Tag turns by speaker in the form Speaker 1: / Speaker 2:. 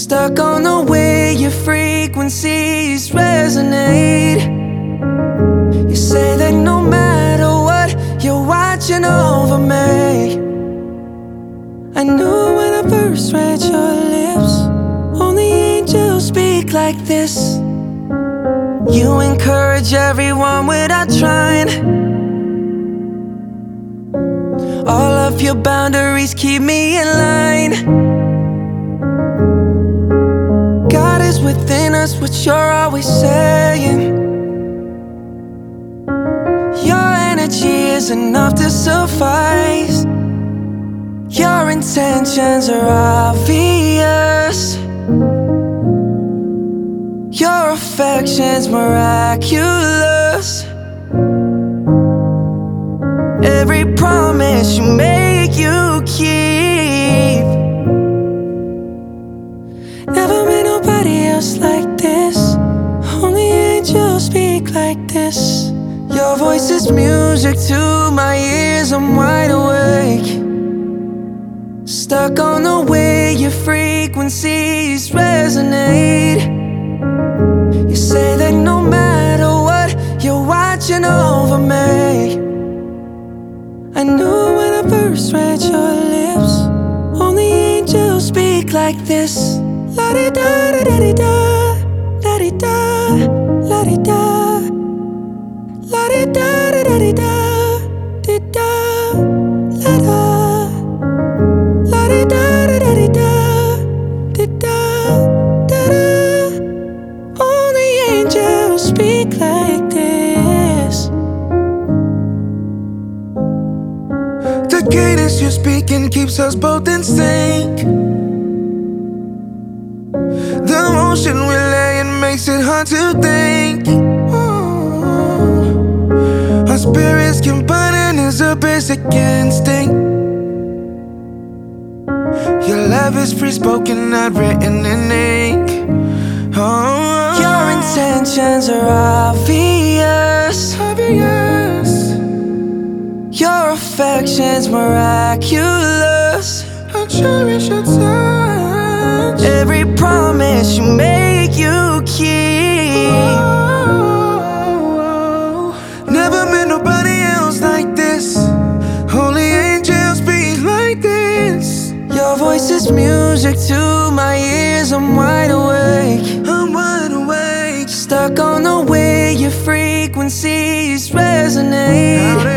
Speaker 1: Stuck on the way your frequencies resonate. You say that no matter what, you're watching over me. I knew when I first read your lips, only angels speak like this. You encourage everyone without trying. All of your boundaries keep me in line. God is within us, what you're always saying. Your energy is enough to suffice. Your intentions are obvious. Your affection's miraculous. Every promise you make, you keep. Never met nobody else like this. Only angels speak like this. Your voice is music to my ears, I'm wide awake. Stuck on the way your frequencies resonate. You say that no matter what, you're watching over me. I knew when I first read your lips, only angels speak like this. La-di-da-da-da-di-da, la-di-da, la-di-da, la-di-da-da-da-di-da, di-da, la-da, la-di-da-da-da-di-da, di-da, da-da. Only angels speak like this.
Speaker 2: The cadence you're speaking keeps us both in sync. The motion we're laying makes it hard to think. Our spirits combining is a basic instinct. Your love is free spoken, not written in ink.
Speaker 1: Your intentions are obvious. Your affection's miraculous.
Speaker 2: I cherish your touch.
Speaker 1: Every promise you make, you keep.
Speaker 2: Never met nobody else like this. Only angels speak like this.
Speaker 1: Your voice is music to my ears, I'm wide awake.
Speaker 2: I'm wide awake.
Speaker 1: Stuck on the way your frequencies resonate.